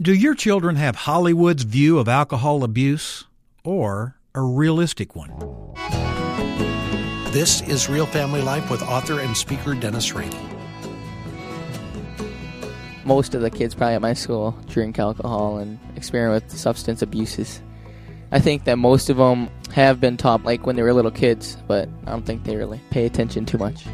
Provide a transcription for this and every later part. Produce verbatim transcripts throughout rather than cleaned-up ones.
Do your children have Hollywood's view of alcohol abuse or a realistic one? This is Real Family Life with author and speaker Dennis Rainey. Most of the kids probably at my school drink alcohol and experiment with substance abuses. I think that most of them have been taught like when they were little kids, but I don't think they really pay attention too much.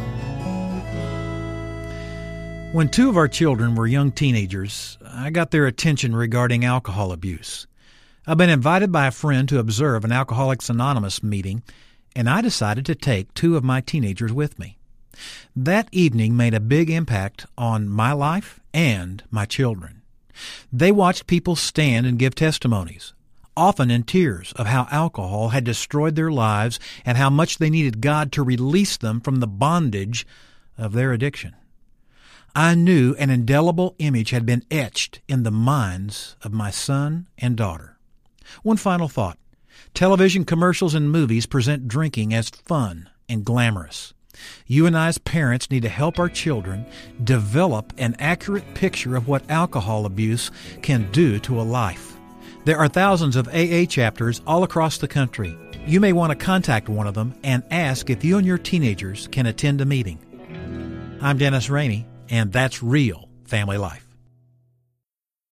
When two of our children were young teenagers, I got their attention regarding alcohol abuse. I've been invited by a friend to observe an Alcoholics Anonymous meeting, and I decided to take two of my teenagers with me. That evening made a big impact on my life and my children. They watched people stand and give testimonies, often in tears, of how alcohol had destroyed their lives and how much they needed God to release them from the bondage of their addiction. I knew an indelible image had been etched in the minds of my son and daughter. One final thought. Television commercials and movies present drinking as fun and glamorous. You and I as parents need to help our children develop an accurate picture of what alcohol abuse can do to a life. There are thousands of A A chapters all across the country. You may want to contact one of them and ask if you and your teenagers can attend a meeting. I'm Dennis Rainey, and that's Real Family Life.